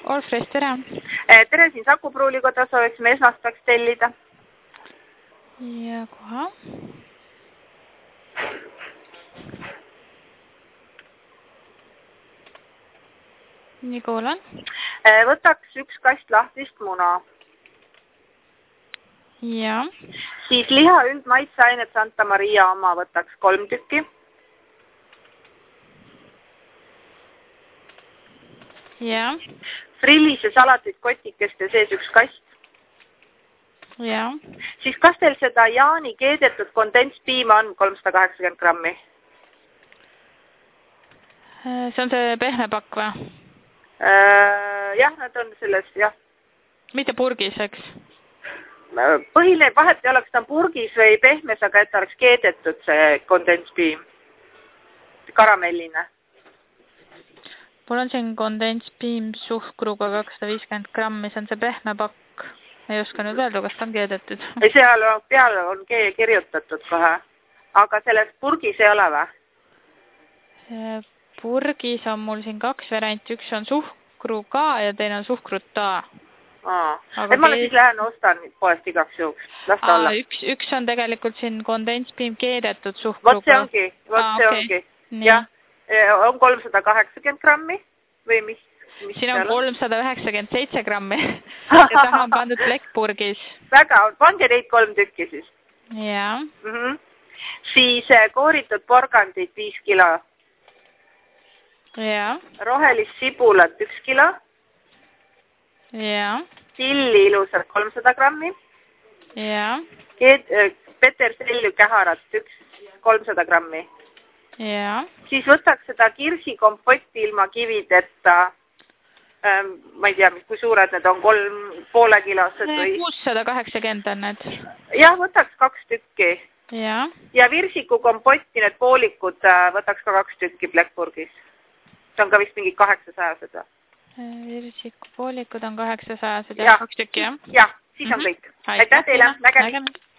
Olfres, tere! Tere, siin Saku Pruulikoda sooviksime esmaspäevaks tellida. Ja kohe. Nii kuulan. Võtaks üks kast lahtist muna. Ja. Siis liha üldmaitseainet Santa Maria oma võtaks 3 tükki. Ja. Frillis ja salatit kotikeste sees üks kast. Ja. Siis kas teil seda Jaani keedetud kondenspiima on 380 grammi? See on see pehme pakk või? Jah, nad on selles, jah. Mitte purgis, eks? Põhiline vahet ei oleks ta purgis või pehmes, aga et oleks keedetud see kondenspiim. Karamelline. Mul on siin kondenspiim suhkruga 250 grammi, see on see pehme pakk. Ei oska nüüd öelda, kas ta on keedetud. Seal peal on kirjutatud kohe. Aga selles purgis ei ole või? Purgis on mul siin 2 varianti. Üks on suhkruga ja teine on suhkruta. Ma siis lähen ostan poest igaks juhuks. Las ta olla. Üks on tegelikult siin kondenspiim keedetud suhkruga. Vot see ongi. Jah, on 380 grammi või mis? Siin on 397 grammi ja taha on pandud plekkpurgis. Väga, pange neid 3 tükki siis. Jah. Siis kooritud porgandid 5 kilo. Jah. Rohelist sibulat 1 kilo. Jah. Tilli ilusat 300 grammi. Jah. Peterselju käharat 300 grammi. Jah. Siis võtaks seda kirsikompotti ilma kivideta. Ma ei tea, kui suured need on, 3,5 kilosed või? 680 on need. Jah, võtaks 2 tükki. Ja. Ja virsiku kompotti need poolikud võtaks ka 2 tükki plekkpurgis. See on ka vist mingi 800 või? Virsiku poolikud on 800 ja 2 tükki, jah? Jah, siis on kõik. Aitäh teile, nägemist!